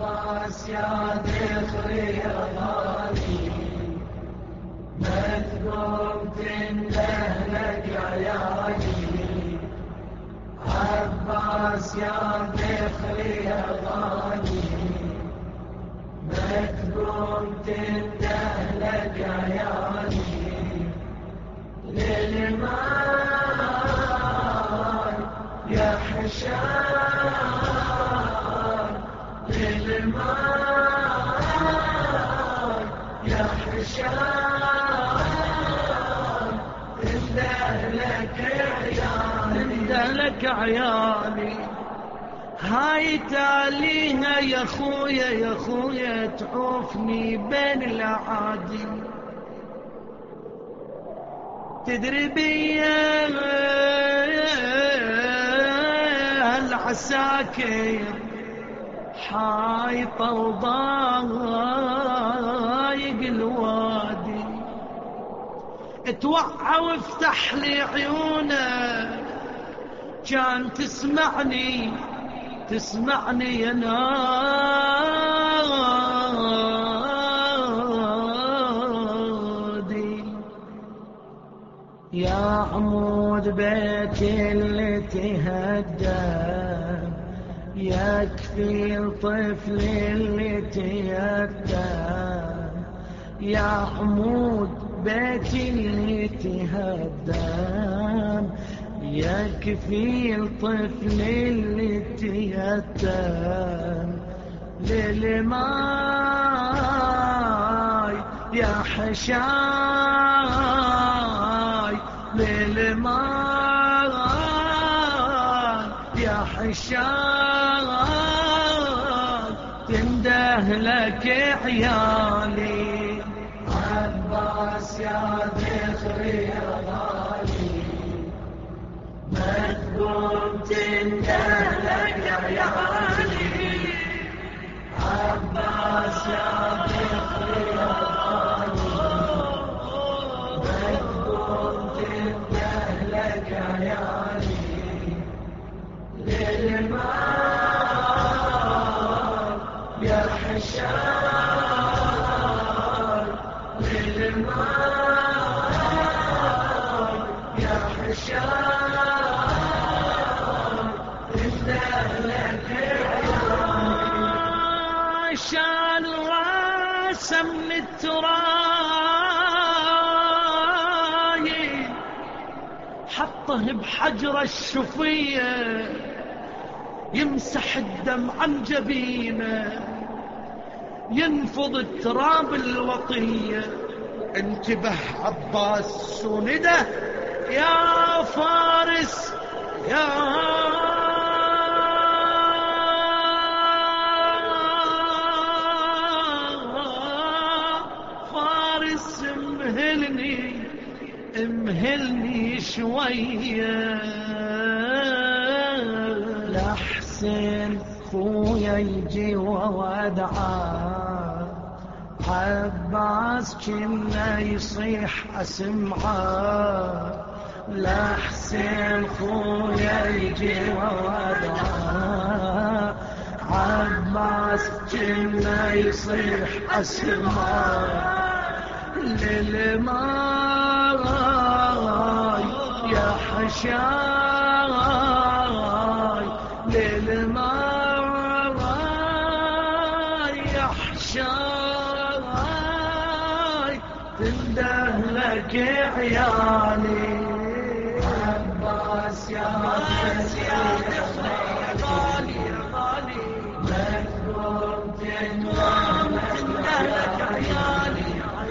عباس يا ذخري غالي ما تقوم تندهلك عيالي. عباس يا ذخري غالي ما تقوم تندهلك عيالي. للماي يا حشام للماي يا حشام اندهلك عيالي. هاي تاليها يا خويا يا خويا تعوفني بين الأعادي. تدري بيا هالعساكر حايطة وضايق الوادي. اتوعى وافتح لي عيونك كان تسمعني يا نادي. يا عمود بيتي اللي تهدم يكفي الطفل اللي تيتم. يا عمود بيتي اللي تهدم يكفي الطفل اللي تيتم. للماي يا حشاي للماي يا حشاي تندهلك عيالي. عباس يا ذخري غالي ما تقوم تندهلك عيالي. عباس يا ذخري غالي ما تقوم تندهلك عيالي. للماي يا حشام للماي يا حشام تندهلك عيالي. شال راسه من التراي حطه بحجر الشفية يمسح الدم عن جبينه ينفض التراب الوطية. انتبه عباس ونده يا فارس يا فارس امهلني شوية. لحسن خويا يجي وودعه عباس كنا يصيح اسمعه. لحسن خويا يجي وودعه عباس كنا يصيح اسمعه. للماي يا حشاي للماي يا حشاي تندهلك عيالي. عباس يا غالي ما تقوم تندهلك عيالي.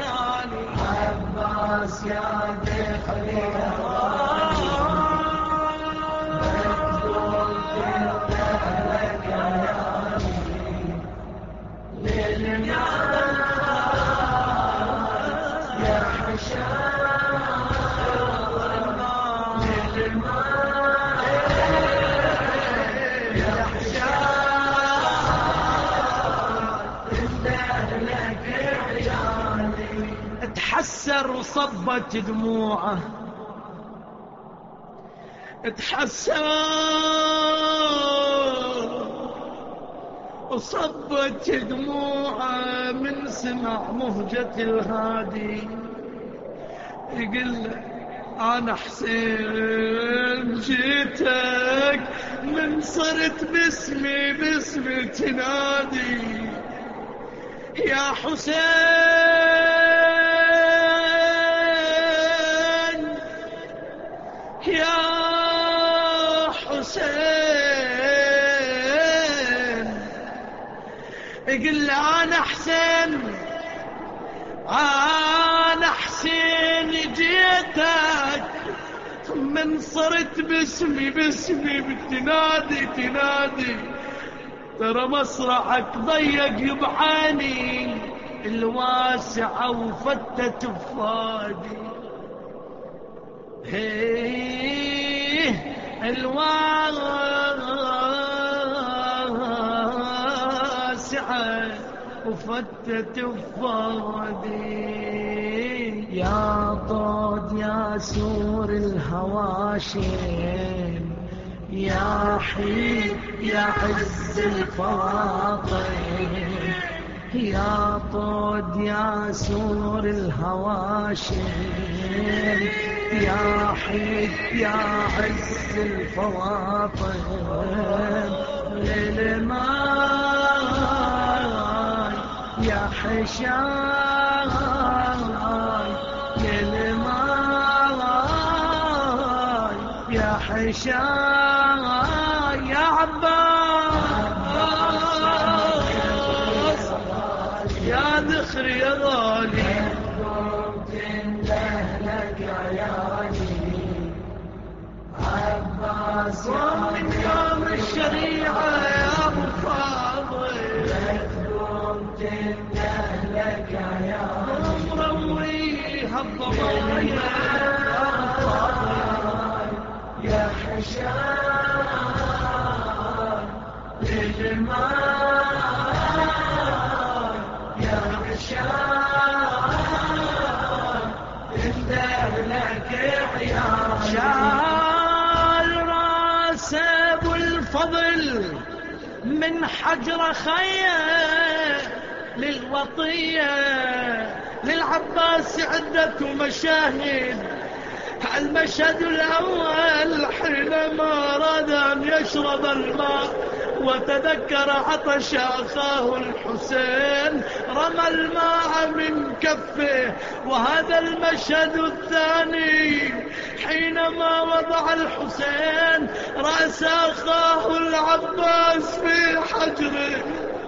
عباس يا ذخري غالي ما تقوم تندهلك عيالي. للماي يا حشام للماي يا حشام تندهلك عيالي. تحسر وصبت دموعه تحسر وصبت دموعه من سمع مهجة الهادي. يقول له أنا حسين جيتك من صرت باسمي تنادي يا حسين يا حسين. يقول له أنا حسين جيتك من صرت باسمي تنادي ترى مصرعك ضيق بعيني الواسعة وفتت بفادي. الواسعة وفتت بفادي. يا طود يا سور الهواشم يا حيد يا عز الفواطم. يا طود يا سور الهواشم يا حيد يا عز الفواطم. للماي يا حشاي للماي يا حشاي يا عباس يا ذخر يا غالي. عباس من يوم الشريعة يا ابو فاضل تقوم تنده لك يا مرويها الضمايا يا حشام للماء يا حشام تنده لك عيال. شال راس ابو الفضل من حجر خيه للوطيه للعباس عدة مشاهد. المشهد الأول حينما أراد أن يشرب الماء وتذكر عطش أخاه الحسين رمى الماء من كفه. وهذا المشهد الثاني حينما وضع الحسين رأس أخاه العباس في حجره.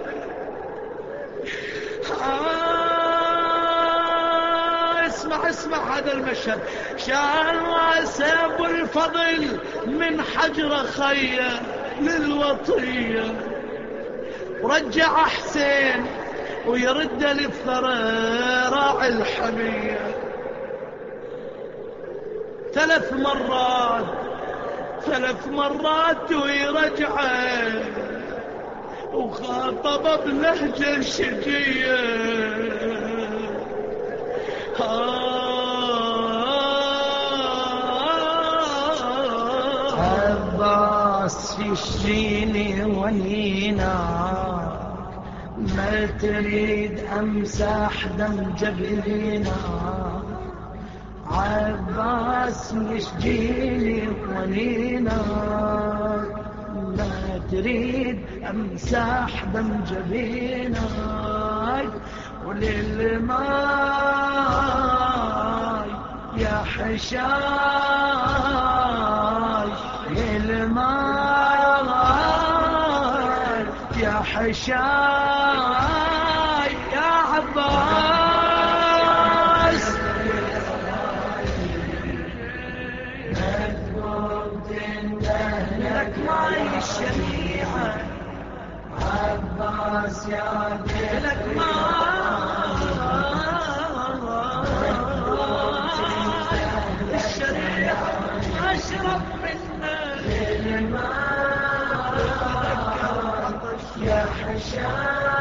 اسمع هذا المشهد. شال راس ابو الفضل من حجر خيه للوطيه ورجع حسين ويرد للثرى راعي الحميه. 3 مرات ويرجعه وخاطب بلهجه شجيه. عباس يشجيني ونيناك ما تريد امسح دم جبيناك. عباس يشجيني ونيناك ما تريد امسح دم جبيناك. وللماي يا حشاي للماي يا حشاي يا عباس. لك ماي الشريعة عباس يا لك اشرب منه يا حشام